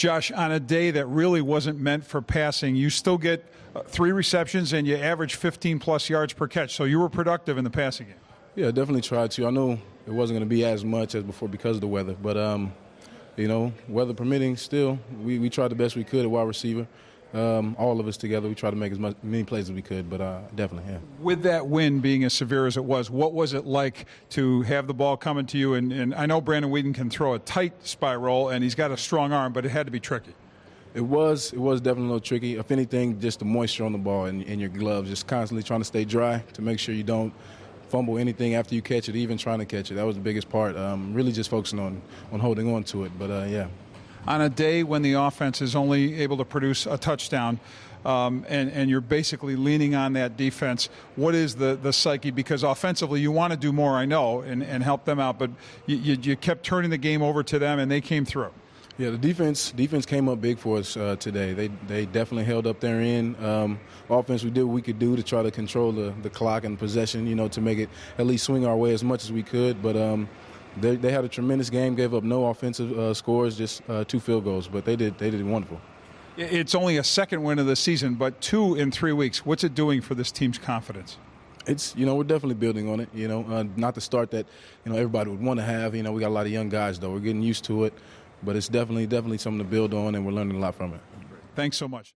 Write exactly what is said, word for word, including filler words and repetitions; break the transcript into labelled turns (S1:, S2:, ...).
S1: Josh, on a day that really wasn't meant for passing, you still get uh, three receptions and you average fifteen plus yards per catch. So you were productive in the passing game.
S2: Yeah, definitely tried to. I know it wasn't going to be as much as before because of the weather, but um, you know, weather permitting, still we, we tried the best we could at wide receiver. Um, all of us together, we tried to make as much, many plays as we could, but uh, definitely, yeah.
S1: With that wind being as severe as it was, what was it like to have the ball coming to you? And, and I know Brandon Weeden can throw a tight spiral, and he's got a strong arm, but it had to be tricky.
S2: It was. It was definitely a little tricky. If anything, just the moisture on the ball and in your gloves, just constantly trying to stay dry to make sure you don't fumble anything after you catch it, even trying to catch it. That was the biggest part. Um, really just focusing on, on holding on to it, but uh, yeah.
S1: On a day when the offense is only able to produce a touchdown um, and, and you're basically leaning on that defense, what is the, the psyche? Because offensively you want to do more, I know, and, and help them out, but you, you, you kept turning the game over to them and they came through.
S2: Yeah, the defense defense came up big for us uh, today. They they definitely held up their end. Um, offense, we did what we could do to try to control the, the clock and possession, you know, to make it at least swing our way as much as we could, but um, They, they had a tremendous game, gave up no offensive uh, scores, just uh, two field goals, but they did they did wonderful.
S1: It's only a second win of the season, but two in three weeks. What's it doing for this team's confidence?
S2: It's, you know, we're definitely building on it, you know, uh, not the start that, you know, everybody would want to have. You know, we got a lot of young guys, though. We're getting used to it, but it's definitely, definitely something to build on, and we're learning a lot from it.
S1: Thanks so much.